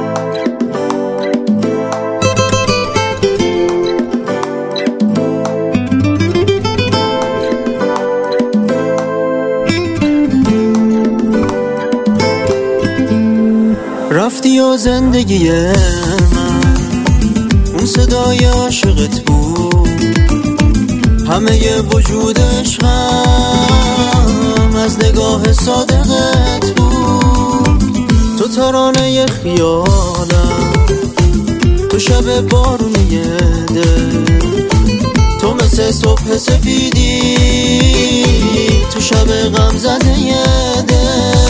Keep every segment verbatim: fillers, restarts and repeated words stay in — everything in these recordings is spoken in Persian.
رفتی و زندگی من اون صدای عاشقت بود، همه وجود عشقم از نگاه صادقت بود. تو ترانه خیالم، تو شب بارونی دل، تو مثل صبح سفیدی تو شب غم زده دل.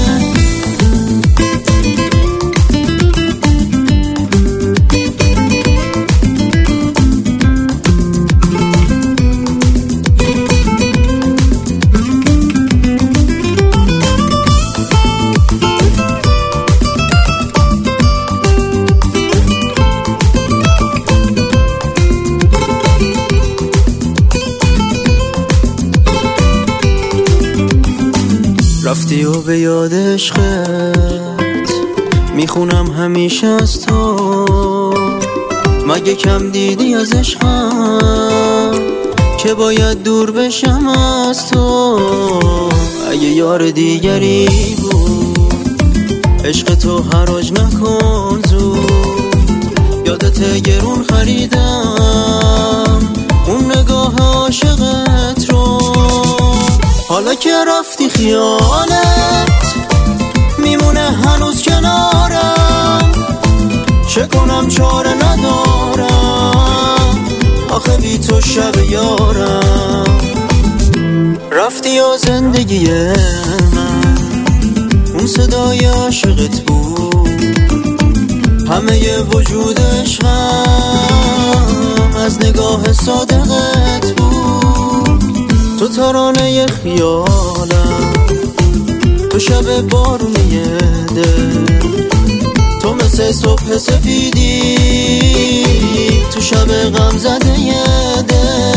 رفتی و به یاد عشقت میخونم همیشه از تو، مگه کم دیدی از عشقم که باید دور بشم از تو. اگه یار دیگری بود عشق تو حراج نکن زود، یادت گرون خریدم اون نگاه عاشقت رو. حالا که رفتی خیالت میمونه هنوز کنارم، چه کنم چاره ندارم آخه بی تو شب یارم. رفتی و زندگی من اون صدای عاشقت بود، همه وجود عشقم از نگاه صادقت بود. تو ترانه خیالم، تو شب بارونی دل، تو مثل صبح سفیدی تو شب غم زده دل.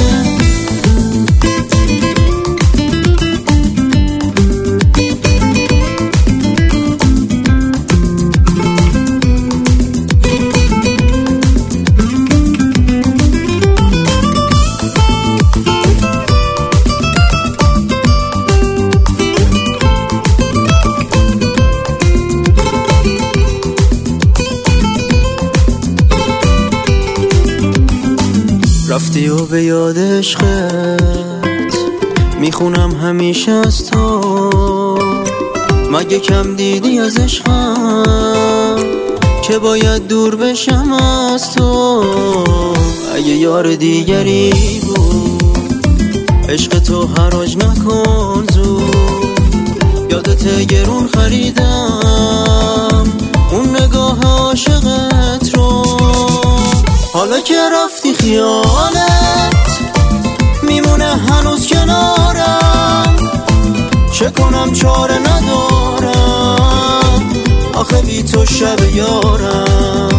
رفتی و به یاد عشقت میخونم همیشه از تو، مگه کم دیدی از عشقم که باید دور بشم از تو. اگه یار دیگری بود عشق تو حراج نکن زود، یادت گرون خریدم اون نگاه عاشقت رو. حالا که رفتی خیالت میمونه هنوز کنارم، چه کنم چاره ندارم آخه بی تو شب یارم.